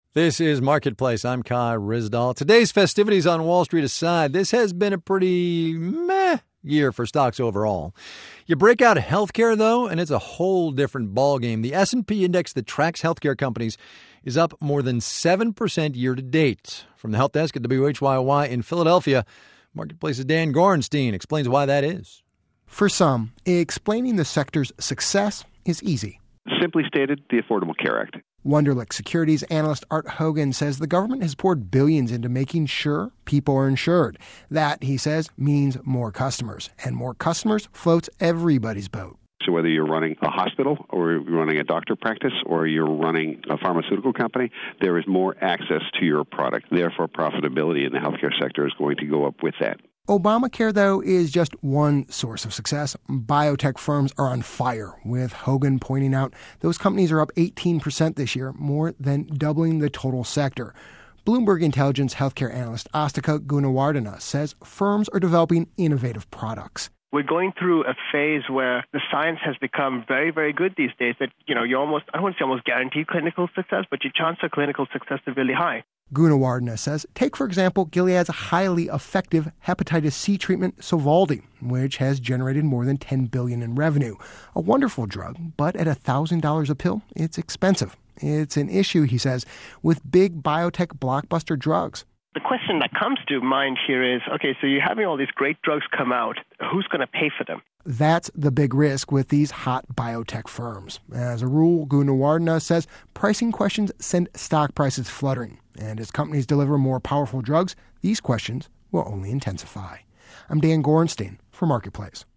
This is Marketplace. I'm Kai Ryssdal. Today's festivities on Wall Street aside, this has been a pretty meh year for stocks overall. You break out healthcare, though, and it's a whole different ballgame. The S&P index that tracks healthcare companies is up more than 7% year to date. From the help desk at WHYY in Philadelphia, Marketplace's Dan Gorenstein explains why that is. For some, explaining the sector's success is easy. Simply stated, the Affordable Care Act. Wunderlich Securities analyst Art Hogan says the government has poured billions into making sure people are insured. That, he says, means more customers. And more customers floats everybody's boat. So whether you're running a hospital or you're running a doctor practice or you're running a pharmaceutical company, there is more access to your product. Therefore, profitability in the healthcare sector is going to go up with that. Obamacare, though, is just one source of success. Biotech firms are on fire, with Hogan pointing out those companies are up 18% this year, more than doubling the total sector. Bloomberg Intelligence healthcare analyst Astika Gunawardena says firms are developing innovative products. We're going through a phase where the science has become very, very good these days that, you almost, I wouldn't say almost guaranteed clinical success, but your chance of clinical success is really high. Gunawardena says, take, for example, Gilead's highly effective hepatitis C treatment, Sovaldi, which has generated more than $10 billion in revenue. A wonderful drug, but at $1,000 a pill, it's expensive. It's an issue, he says, with big biotech blockbuster drugs. The question that comes to mind here is, okay, so you're having all these great drugs come out. Who's going to pay for them? That's the big risk with these hot biotech firms. As a rule, Gunawardena says pricing questions send stock prices fluttering. And as companies deliver more powerful drugs, these questions will only intensify. I'm Dan Gorenstein for Marketplace.